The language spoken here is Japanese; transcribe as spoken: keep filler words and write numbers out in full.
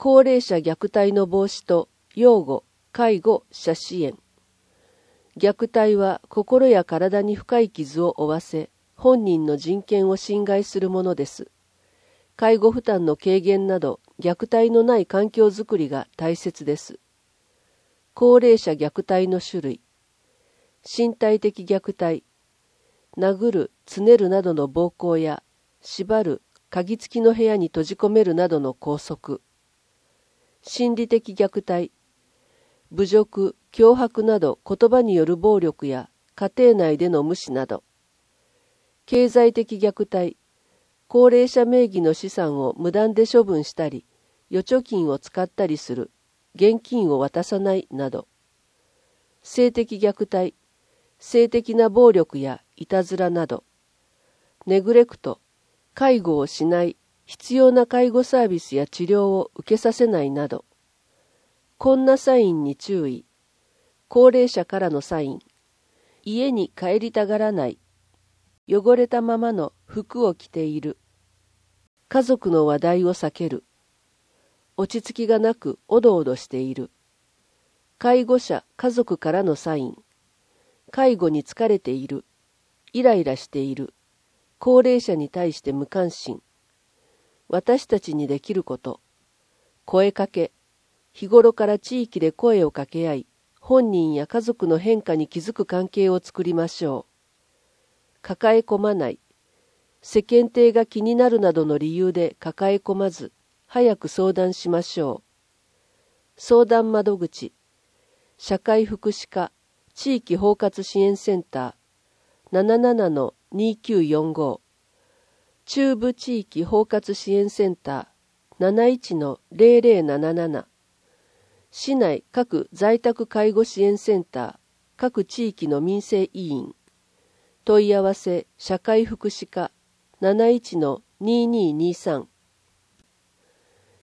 高齢者虐待の防止と養護、介護、者支援。虐待は心や体に深い傷を負わせ、本人の人権を侵害するものです。介護負担の軽減など、虐待のない環境づくりが大切です。高齢者虐待の種類。身体的虐待。殴る、つねるなどの暴行や、縛る、鍵付きの部屋に閉じ込めるなどの拘束。心理的虐待。侮辱、脅迫など言葉による暴力や家庭内での無視など。経済的虐待。高齢者名義の資産を無断で処分したり、預貯金を使ったりする、現金を渡さないなど。性的虐待。性的な暴力やいたずらなど。ネグレクト。介護をしない、必要な介護サービスや治療を受けさせないなど。こんなサインに注意。高齢者からのサイン。家に帰りたがらない。汚れたままの服を着ている。家族の話題を避ける。落ち着きがなくおどおどしている。介護者、家族からのサイン。介護に疲れている。イライラしている。高齢者に対して無関心。私たちにできること。声かけ。日頃から地域で声を掛け合い、本人や家族の変化に気づく関係を作りましょう。抱え込まない。世間体が気になるなどの理由で抱え込まず、早く相談しましょう。相談窓口。社会福祉課、地域包括支援センター、ななななのにきゅうよんご。中部地域包括支援センター、なないちのぜろぜろなななな。市内各在宅介護支援センター、各地域の民生委員。問い合わせ社会福祉課、なないちのにーにーにーさん。